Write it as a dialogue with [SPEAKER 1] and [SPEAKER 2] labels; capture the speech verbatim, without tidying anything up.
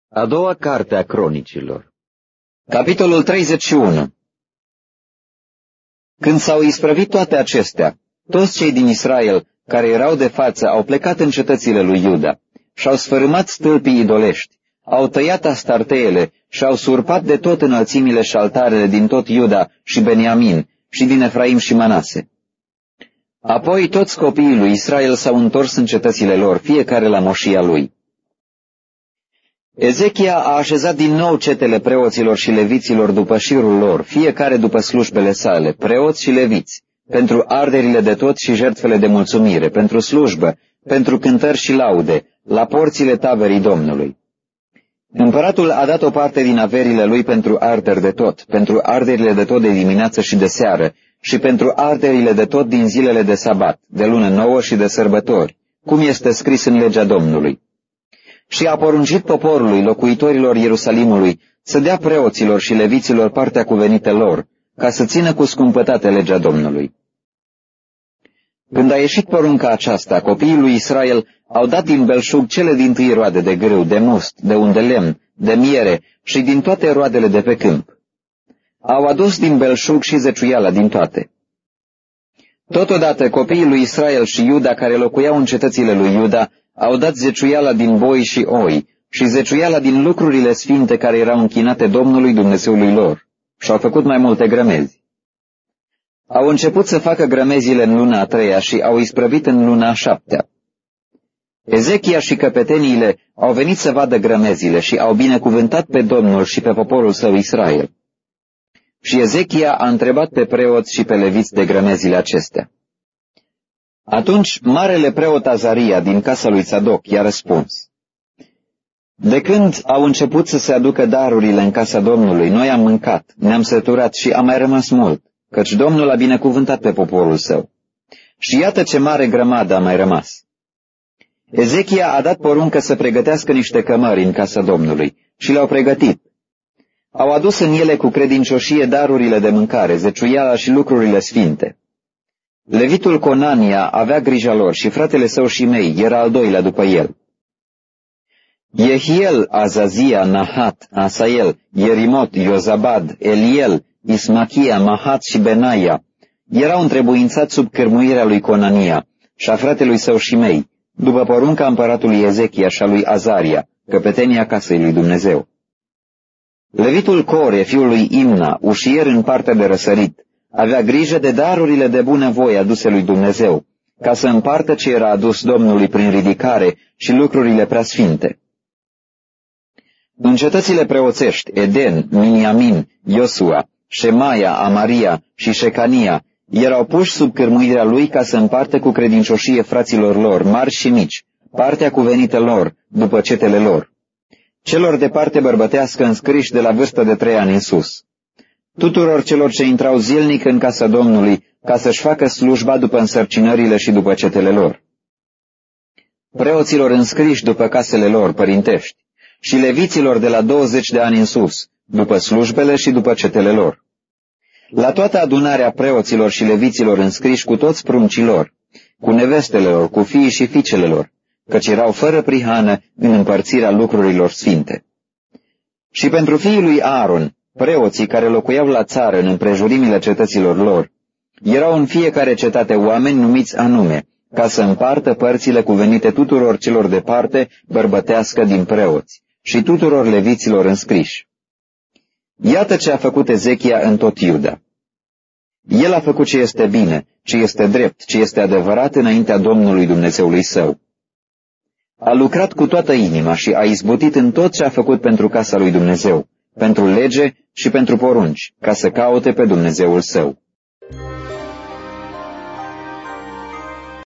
[SPEAKER 1] A doua carte a Cronicilor.
[SPEAKER 2] Capitolul treizeci și unu. Când s-au isprăvit toate acestea, toți cei din Israel care erau de față au plecat în cetățile lui Iuda și-au sfărâmat stâlpii idolești, au tăiat astarteele și au surpat de tot înălțimile și altarele din tot Iuda și Beniamin și din Efraim și Manase. Apoi toți copiii lui Israel s-au întors în cetățile lor, fiecare la moșia lui. Ezechia a așezat din nou cetele preoților și leviților după șirul lor, fiecare după slujbele sale, preoți și leviți, pentru arderile de tot și jertfele de mulțumire, pentru slujbă, pentru cântări și laude, la porțile taberii Domnului. Împăratul a dat o parte din averile lui pentru arderi de tot, pentru arderile de tot de dimineață și de seară, și pentru arderile de tot din zilele de sabat, de lună nouă și de sărbători, cum este scris în legea Domnului. Și a poruncit poporului, locuitorilor Ierusalimului, să dea preoților și leviților partea cuvenită lor, ca să țină cu scumpătate legea Domnului. Când a ieșit porunca aceasta, copiii lui Israel au dat din belșug cele dintâi roade de grâu, de must, de un de lemn, de miere și din toate roadele de pe câmp. Au adus din belșug și zeciuiala din toate. Totodată copiii lui Israel și Iuda care locuiau în cetățile lui Iuda au dat zeciuiala din boi și oi și zeciuiala din lucrurile sfinte care erau închinate Domnului Dumnezeului lor și au făcut mai multe grămezi. Au început să facă grămezile în luna a treia și au isprăvit în luna a șaptea. Ezechia și căpeteniile au venit să vadă grămezile și au binecuvântat pe Domnul și pe poporul său Israel. Și Ezechia a întrebat pe preoți și pe leviți de grămezile acestea. Atunci marele preot Azaria din casa lui Tzadok i-a răspuns: De când au început să se aducă darurile în casa Domnului, noi am mâncat, ne-am săturat și a mai rămas mult, căci Domnul a binecuvântat pe poporul său. Și iată ce mare grămadă a mai rămas. Ezechia a dat poruncă să pregătească niște cămări în casa Domnului și le-au pregătit. Au adus în ele cu credincioșie darurile de mâncare, zeciuiala și lucrurile sfinte. Levitul Conania avea grija lor și fratele său Shimei era al doilea după el. Yehiel, Azazia, Nahat, Asael, Yerimot, Iozabad, Eliel, Ismachia, Mahat și Benaia erau întrebuințați sub cârmuirea lui Conania și a fratelui său Shimei, după porunca împăratului Ezechia și a lui Azaria, căpetenia casei lui Dumnezeu. Levitul Core, fiul lui Imna, ușier în partea de răsărit, avea grijă de darurile de bunăvoie aduse lui Dumnezeu, ca să împartă ce era adus Domnului prin ridicare și lucrurile preasfinte. În cetățile preoțești, Eden, Miniamin, Iosua, Shemaia, Amaria și Shecania erau puși sub cârmuirea lui ca să împartă cu credincioșie fraților lor, mari și mici, partea cuvenită lor, după cetele lor. Celor de parte bărbătească înscriși de la vârstă de trei ani în sus. Tuturor celor ce intrau zilnic în casa Domnului, ca să-și facă slujba după însărcinările și după cetele lor. Preoților înscriși după casele lor părintești și leviților de la douăzeci de ani în sus, după slujbele și după cetele lor. La toată adunarea preoților și leviților înscriși cu toți pruncii lor, cu nevestele lor, cu fiii și fiicele lor, căci erau fără prihană în împărțirea lucrurilor sfinte. Și pentru fiii lui Aaron, preoții care locuiau la țară în împrejurimile cetăților lor, erau în fiecare cetate oameni numiți anume, ca să împartă părțile cuvenite tuturor celor de parte bărbătească din preoți și tuturor leviților înscriși. Iată ce a făcut Ezechia în tot Iuda. El a făcut ce este bine, ce este drept, ce este adevărat înaintea Domnului Dumnezeului său. A lucrat cu toată inima și a izbutit în tot ce a făcut pentru casa lui Dumnezeu, pentru lege și pentru porunci, ca să caute pe Dumnezeul său.